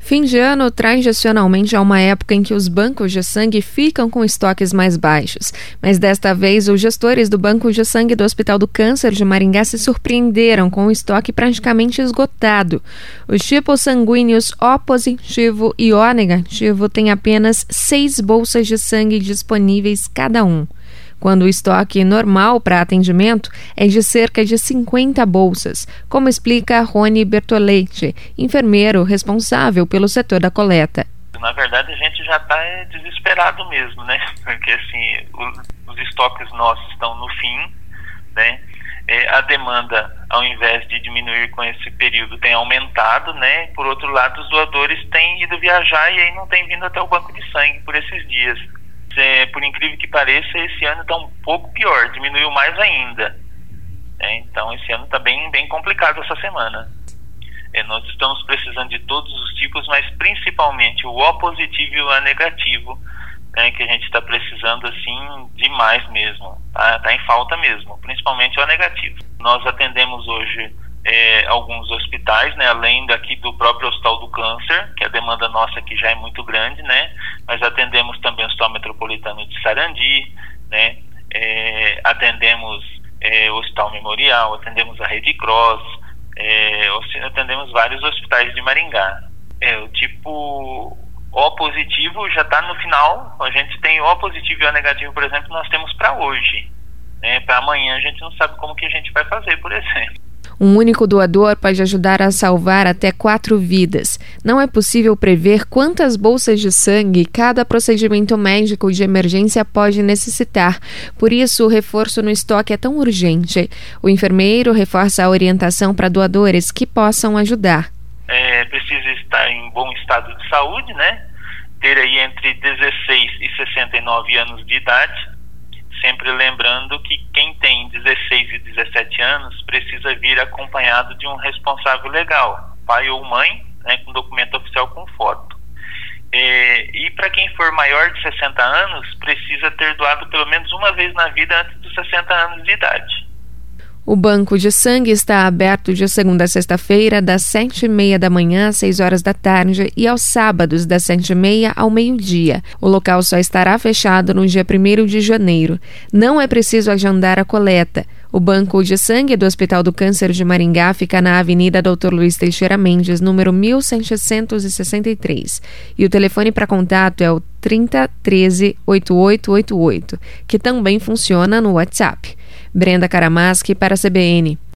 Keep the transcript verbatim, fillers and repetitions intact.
Fim de ano tradicionalmente é uma época em que os bancos de sangue ficam com estoques mais baixos, mas desta vez os gestores do Banco de Sangue do Hospital do Câncer de Maringá se surpreenderam com o estoque praticamente esgotado. Os tipos sanguíneos O positivo e O negativo têm apenas seis bolsas de sangue disponíveis cada um, quando o estoque normal para atendimento é de cerca de cinquenta bolsas, como explica Rony Bertoletti, enfermeiro responsável pelo setor da coleta. Na verdade, a gente já está desesperado mesmo, né? Porque assim, os estoques nossos estão no fim, né? É, a demanda, ao invés de diminuir com esse período, tem aumentado, né? Por outro lado, os doadores têm ido viajar e aí não têm vindo até o banco de sangue por esses dias. É, por incrível que pareça, esse ano está um pouco pior, diminuiu mais ainda. É, então, esse ano está bem, bem complicado essa semana. É, nós estamos precisando de todos os tipos, mas principalmente o O positivo e o O negativo, né, que a gente está precisando assim demais mesmo. Tá, tá em falta mesmo, principalmente o O negativo. Nós atendemos hoje É, alguns hospitais, né, além daqui do próprio Hospital do Câncer, que a demanda nossa aqui já é muito grande, né, mas atendemos também o Hospital Metropolitano de Sarandi, né, é, atendemos é, o Hospital Memorial, atendemos a Rede Cross, é, atendemos vários hospitais de Maringá. É, o tipo O positivo já está no final, a gente tem O positivo e O negativo, por exemplo, nós temos para hoje, né, para amanhã a gente não sabe como que a gente vai fazer, por exemplo. Um único doador pode ajudar a salvar até quatro vidas. Não é possível prever quantas bolsas de sangue cada procedimento médico de emergência pode necessitar. Por isso, o reforço no estoque é tão urgente. O enfermeiro reforça a orientação para doadores que possam ajudar. É, precisa estar em bom estado de saúde, né? Ter aí entre dezesseis e sessenta e nove anos de idade. Sempre lembrando que quem tem dezesseis e dezessete anos precisa vir acompanhado de um responsável legal, pai ou mãe, né, com documento oficial com foto. É, e para quem for maior de sessenta anos, precisa ter doado pelo menos uma vez na vida antes dos sessenta anos de idade. O banco de sangue está aberto de segunda a sexta-feira, das sete e meia da manhã às seis horas da tarde e aos sábados, das sete e meia ao meio-dia. O local só estará fechado no dia primeiro de janeiro. Não é preciso agendar a coleta. O banco de sangue do Hospital do Câncer de Maringá fica na Avenida doutor Luiz Teixeira Mendes, número mil setecentos e sessenta e três. E o telefone para contato é o trinta, treze, oitenta e oito oitenta e oito, que também funciona no WhatsApp. Brenda Karamaschi para a C B N.